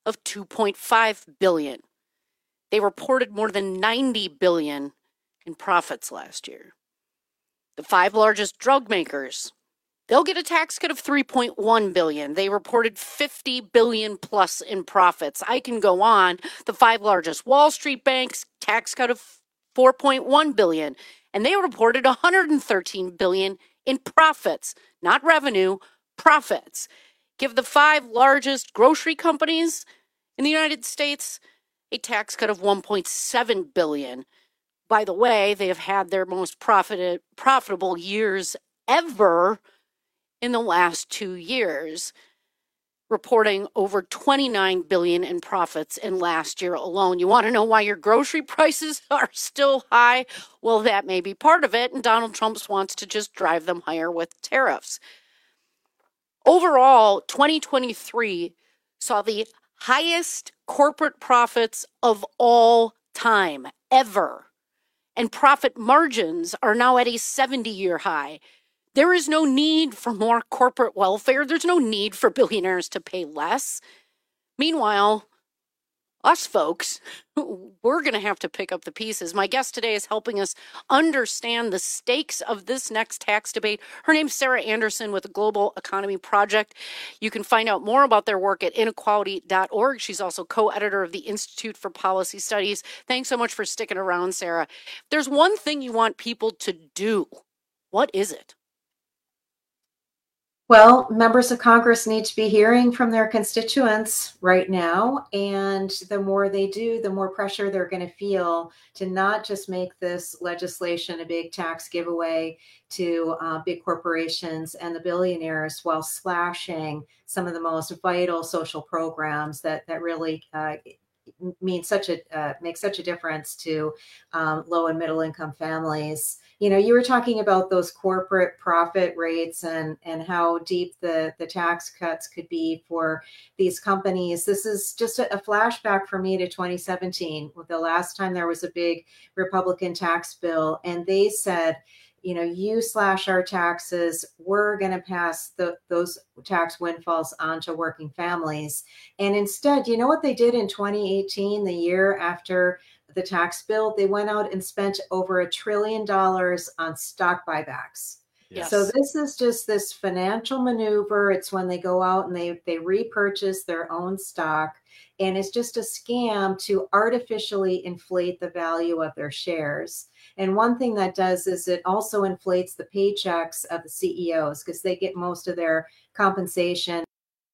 of $2.5 billion. They reported more than $90 billion in profits last year. The 5 largest drug makers, they'll get a tax cut of $3.1 billion. They reported $50 billion plus in profits. I can go on. The 5 largest Wall Street banks, tax cut of $4.1 billion. And they reported $113 billion in profits, not revenue, profits. Give the 5 largest grocery companies in the United States a tax cut of $1.7 billion. By the way, they have had their most profitable years ever in the last 2 years, reporting over $29 billion in profits in last year alone. You want to know why your grocery prices are still high? Well, that may be part of it, and Donald Trump wants to just drive them higher with tariffs. Overall, 2023 saw the highest corporate profits of all time, ever. And profit margins are now at a 70-year high. There is no need for more corporate welfare. There's no need for billionaires to pay less. Meanwhile, us folks, we're going to have to pick up the pieces. My guest today is helping us understand the stakes of this next tax debate. Her name's Sarah Anderson with the Global Economy Project. You can find out more about their work at inequality.org. She's also co-editor of the Institute for Policy Studies. Thanks so much for sticking around, Sarah. If there's one thing you want people to do, what is it? Well, members of Congress need to be hearing from their constituents right now. And the more they do, the more pressure they're going to feel to not just make this legislation a big tax giveaway to big corporations and the billionaires while slashing some of the most vital social programs that really make such a difference to low and middle income families. You know, you were talking about those corporate profit rates and how deep the tax cuts could be for these companies. This is just a flashback for me to 2017, with the last time there was a big Republican tax bill. And they said, you know, you slash our taxes, we're going to pass those tax windfalls on to working families. And instead, you know what they did in 2018, the year after the tax bill? They went out and spent over $1 trillion on stock buybacks. Yes. So this is just this financial maneuver. It's when they go out and they repurchase their own stock. And it's just a scam to artificially inflate the value of their shares. And one thing that does is it also inflates the paychecks of the CEOs, because they get most of their compensation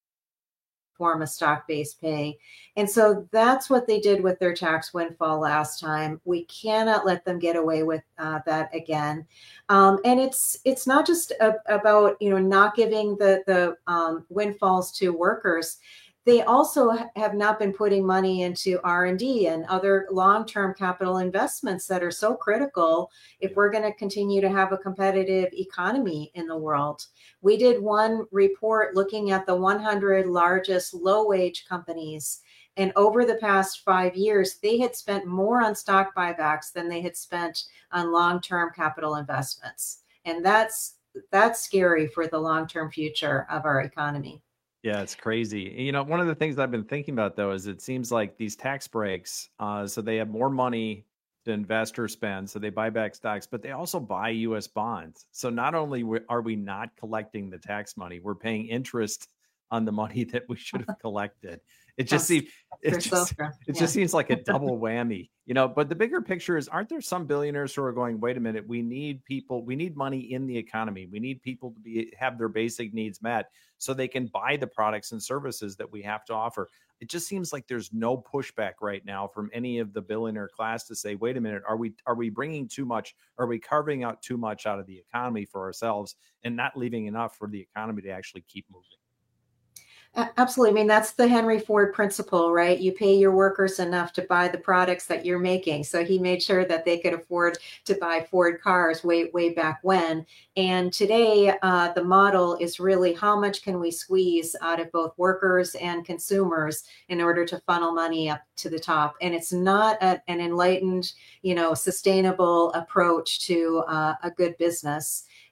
form of stock-based pay. And so that's what they did with their tax windfall last time. We cannot let them get away with that again. And it's not just about, you know, not giving the windfalls to workers. They also have not been putting money into R&D and other long-term capital investments that are so critical if we're going to continue to have a competitive economy in the world. We did one report looking at the 100 largest low-wage companies. And over the past 5 years, they had spent more on stock buybacks than they had spent on long-term capital investments. And that's scary for the long-term future of our economy. Yeah, it's crazy. You know, one of the things I've been thinking about, though, is it seems like these tax breaks, so they have more money to invest or spend, so they buy back stocks, but they also buy U.S. bonds. So not only are we not collecting the tax money, we're paying interest on the money that we should have collected. It just seems just seems like a double whammy, you know. But the bigger picture is, aren't there some billionaires who are going, wait a minute, we need money in the economy. We need people to have their basic needs met so they can buy the products and services that we have to offer. It just seems like there's no pushback right now from any of the billionaire class to say, wait a minute, are we bringing too much? Are we carving out too much out of the economy for ourselves and not leaving enough for the economy to actually keep moving? Absolutely. I mean, that's the Henry Ford principle, right? You pay your workers enough to buy the products that you're making. So he made sure that they could afford to buy Ford cars way back when. And today, the model is really how much can we squeeze out of both workers and consumers in order to funnel money up to the top. And it's not an enlightened, you know, sustainable approach to a good business.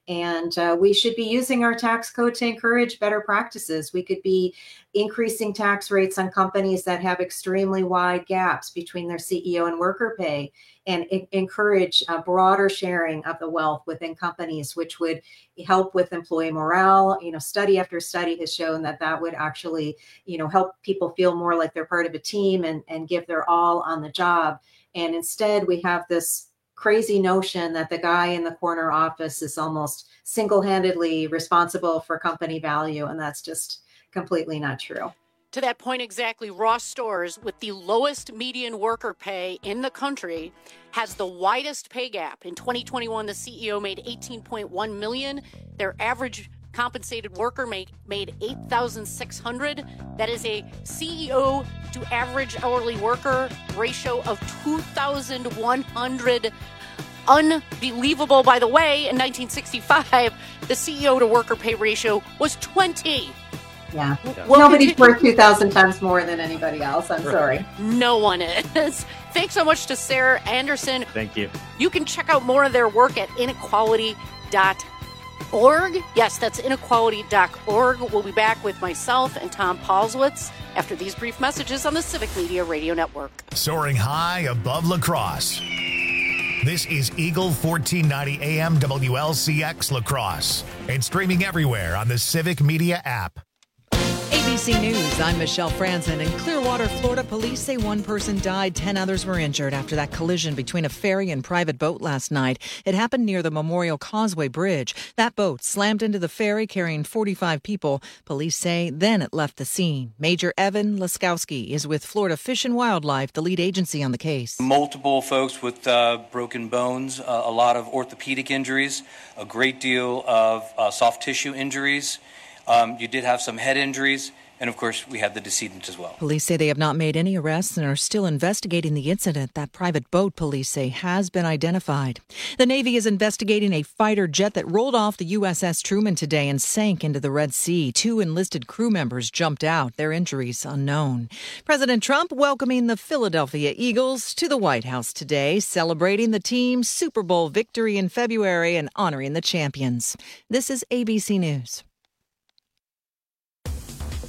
And we should be using our tax code to encourage better practices. We could be increasing tax rates on companies that have extremely wide gaps between their CEO and worker pay, and encourage a broader sharing of the wealth within companies, which would help with employee morale. Study after study has shown that would actually, help people feel more like they're part of a team and give their all on the job. And instead, we have this crazy notion that the guy in the corner office is almost single-handedly responsible for company value, and that's just completely not true. To that point exactly, Ross Stores, with the lowest median worker pay in the country, has the widest pay gap. In 2021, the CEO made $18.1 million. Their average compensated worker made $8,600. That is a CEO to average hourly worker ratio of 2,100. Unbelievable. By the way, in 1965, the CEO to worker pay ratio was 20. Yeah. Nobody's worth 2,000 times more than anybody else. I'm sorry. No one is. Thanks so much to Sarah Anderson. Thank you. You can check out more of their work at inequality.org. Yes, that's inequality.org. We'll be back with myself and Tom Paulswitz after these brief messages on the Civic Media Radio Network. Soaring high above La Crosse. This is Eagle 1490 AM WLCX La Crosse and streaming everywhere on the Civic Media app. ABC News, I'm Michelle Franzen. In Clearwater, Florida, police say one person died, 10 others were injured after that collision between a ferry and private boat last night. It happened near the Memorial Causeway Bridge. That boat slammed into the ferry carrying 45 people. Police say then it left the scene. Major Evan Laskowski is with Florida Fish and Wildlife, the lead agency on the case. Multiple folks with broken bones, a lot of orthopedic injuries, a great deal of soft tissue injuries. You did have some head injuries, and of course, we had the decedent as well. Police say they have not made any arrests and are still investigating the incident. That private boat, police say, has been identified. The Navy is investigating a fighter jet that rolled off the USS Truman today and sank into the Red Sea. 2 enlisted crew members jumped out, their injuries unknown. President Trump welcoming the Philadelphia Eagles to the White House today, celebrating the team's Super Bowl victory in February and honoring the champions. This is ABC News.